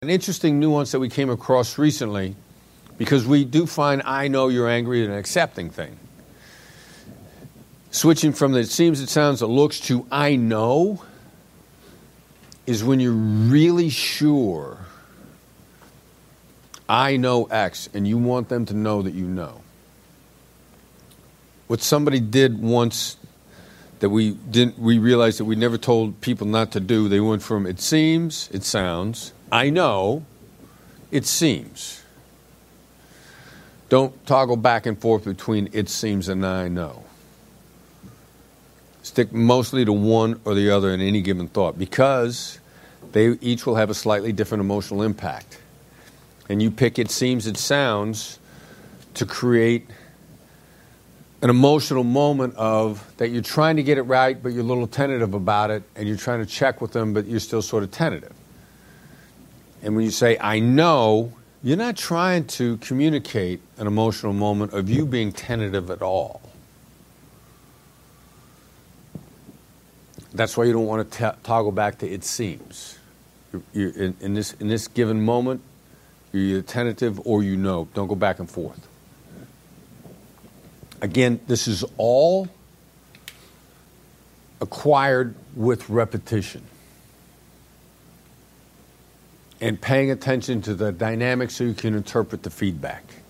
An interesting nuance that we came across recently, because we do find I know you're angry an accepting thing. Switching from the it seems, it sounds, it looks to I know is when you're really sure I know X and you want them to know that you know. What somebody did once that we realized that we never told people not to do, they went from it seems, it sounds, I know, it seems. Don't toggle back and forth between it seems and I know. Stick mostly to one or the other in any given thought, because they each will have a slightly different emotional impact. And you pick it seems, it sounds to create an emotional moment of that you're trying to get it right, but you're a little tentative about it, and you're trying to check with them, but you're still sort of tentative. And when you say, I know, you're not trying to communicate an emotional moment of you being tentative at all. That's why you don't want to toggle back to it seems. You're in this given moment, you're either tentative or you know. Don't go back and forth. Again, this is all acquired with repetition and paying attention to the dynamics so you can interpret the feedback.